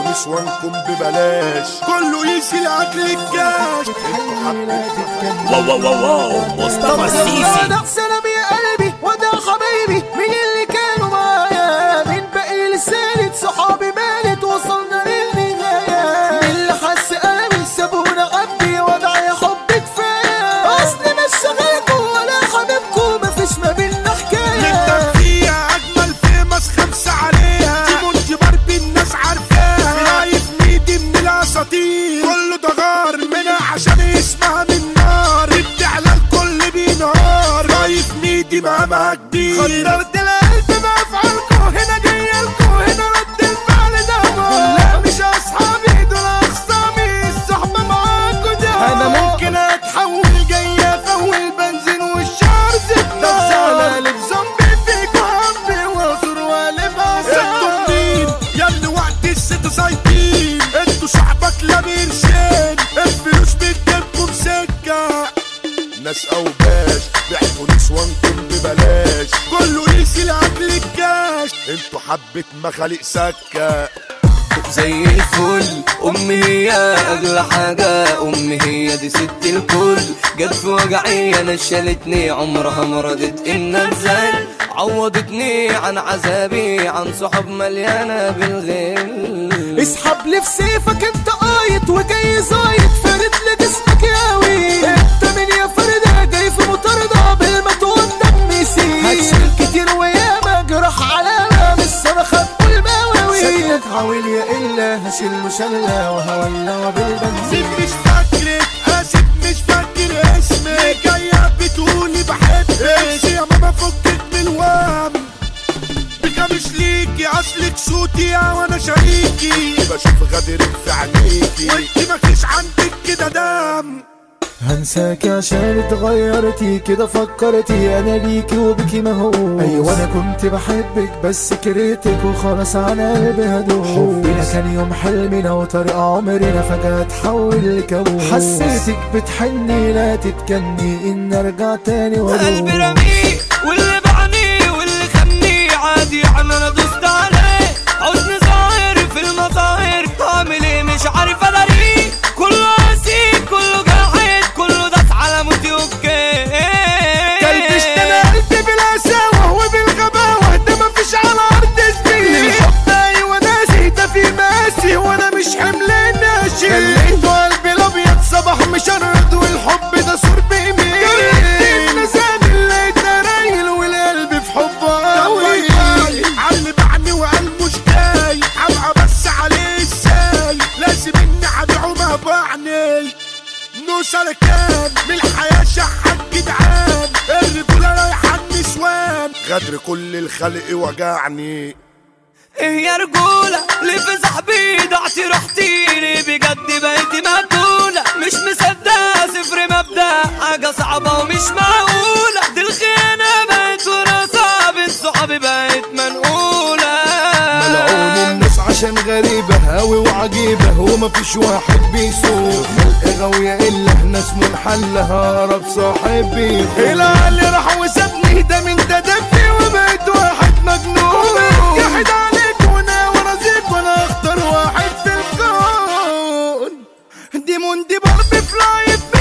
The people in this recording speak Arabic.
نسوانكم ببلاش، كله يشيل اكل الكاش. واو واو واو واو مصطفى السيسي. ودع سلامي يا قلبي ودع حبايبي مين اللي كانوا معايا، مين باقي لسالت صحابي مالت وصلنا للنهاية، مين اللي حس قلبي سابونا عبدي وضع يا حب كفاية، اصلي مش شغالكوا ولا حبيبكوا مفيش ما بينا حكاية. نقدر فيها اجمل فيمس 5 عليها، تيمون باربي الناس عارفاها، نايف ميدي من الاساطير كله دغار منها عشان اسمها من نار، بتعلى الكل بينهار، نايف ميدي مهما كبير. خدرت القلب بافعالكوا هنا جايلكوا هنا رد الفعل ده، لا مش اصحابي دول اخصامي الصحبه معاكوا ده، انا ممكن اتحول جاي افول بنزين والشعر زبده، ده قلب زومبي فيكوا همبي واصر وقلب عصام. انتوا مين ياللي وقت الست سايطين، انتوا شعبك لا بيرشين، الفلوس بتجيبكم سكه، ناس اوباش بيحكوا نسوانكم ببلاش، كله يشيل اكل الكاش، انتوا حبة مخالق سكة. زي الفل امي هي اغلى حاجة، امي هي دي ست الكل، جت في وجعي انا شالتني عمرها ما رضت ان انزل، عوضتني عن عذابي عن صحاب مليانة بالغل. اسحب لي في سيفك انت قايط وجاي زايد فرد لجسمك ياوي، انت من يا فردة جاي في مطاردة بالمتون دم يسيل، هتشيل كتير وياما جرح علامة مش صرخة تقول بواوي، شكلك عاويل يا إلا هشيل مشلة وهولع بالبنزين. مش فاكرك اسف مش فاكر اسمك، جاية بتقولي بحبك يا ماما فكك من الوهم، بكا مش ليكي اصلك صوتي وانا شريكي، بشوف غدرك في عينيكي وانت مفيش عندك كده دم. هنساك عشان اتغيرتي كده فكرتي انا ليكي وبكي مهووس، ايوه انا كنت بحبك بس كرهتك وخلاص على قلبي هدوس، حبنا كان يوم حلمنا وطريق عمرنا فجأة اتحول لكابوس، حسيتك بتحني لا تتكني ان ارجع تاني وادوس، قلبي رميق واللي بعني واللي خمني عادي عم انا دوست عليه، حزن ظاهر في المظاهر اعمل ايه مش عارف اداريه، كله قاسي كله جاحد كله داس على موتي اوكي، كلبشت انا قلبي بالقساوة وبالغباوة ده مفيش على ارض زميلي، الحب ايوه ناسي ده في ماسي وانا مش حملان ناشي، خليته قلبي الابيض صباح مشرد والحب ده سور بيميل، جربت النزال اللي رايل والقلب في حبه قوي، علي بعني وقال مش جاي ابقى بس عليه ازاي، لازم اني ابيعه ما بعني، نوصل كان من الحياة شحات جدعان، الرجولة رايحة النسوان، غدر كل الخلق وجعني. ايه يا رجولة ليه في صاحبي ضعتي رحتيني بجد بقيتي مقتولة، مش مصدقة صفر مبدأ حاجة صعبة ومش معقولة، دي الخيانة بقت ورا بين صحابي بقت منقولة، ملعون الناس عشان غريبة هاوي وعجيبة ومفيش واحد بيسوق، خلق غاوية الا ناس منحلة هرب صاحبي، العقل راح وسابني ده من ده دمي وبقيت واحد مجنون، يحد عليك وانا ورزيك وانا اختار واحد في الكون، دي موندي باربي فلايت